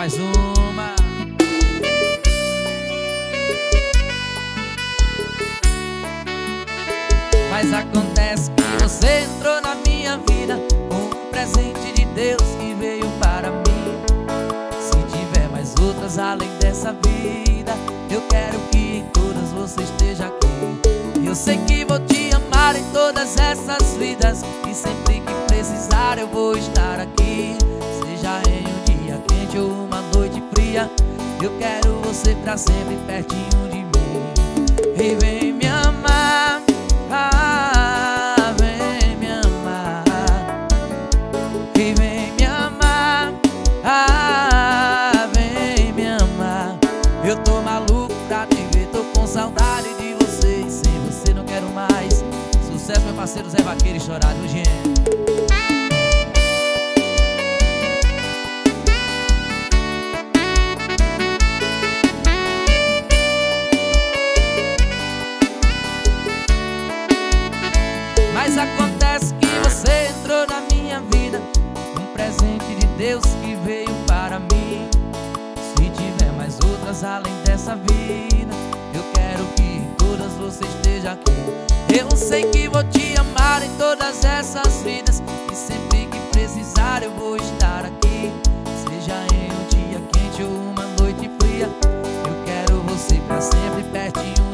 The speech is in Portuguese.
mais uma. Mas acontece que você entrou na minha vida, um presente de Deus que veio para mim. Se tiver mais outras além dessa vida, eu quero que em todas você esteja aqui. Eu sei que vou te amar em todas essas vidas, e sempre que precisar eu vou estar aqui. Seja em um dia quente ou uma noite fria, eu quero você pra sempre pertinho de mim. E vem me amar, ah, vem me amar. E vem me amar, ah, vem me amar. Eu tô maluco pra te ver, tô com saudade de você, e sem você não quero mais. Sucesso, meu parceiro Zé Vaqueiro e Chorado, gente. Mas acontece que você entrou na minha vida, um presente de Deus que veio para mim. Se tiver mais outras além dessa vida, eu quero que em todas você esteja aqui. Eu sei que vou te amar em todas essas vidas, e sempre que precisar eu vou estar aqui. Seja em um dia quente ou uma noite fria, eu quero você pra sempre pertinho